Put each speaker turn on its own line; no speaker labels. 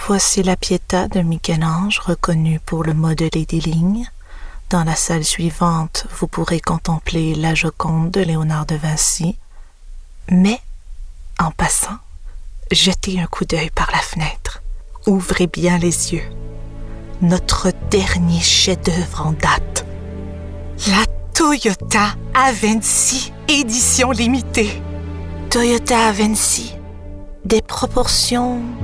Voici la Pietà de Michel-Ange, reconnue pour le modelé des lignes. Dans la salle suivante, vous pourrez contempler la Joconde de Léonard de Vinci. Mais, en passant, jetez un coup d'œil par la fenêtre. Ouvrez bien les yeux. Notre dernier chef-d'œuvre en date. La Toyota Avensis, édition limitée. Toyota Avensis, des proportions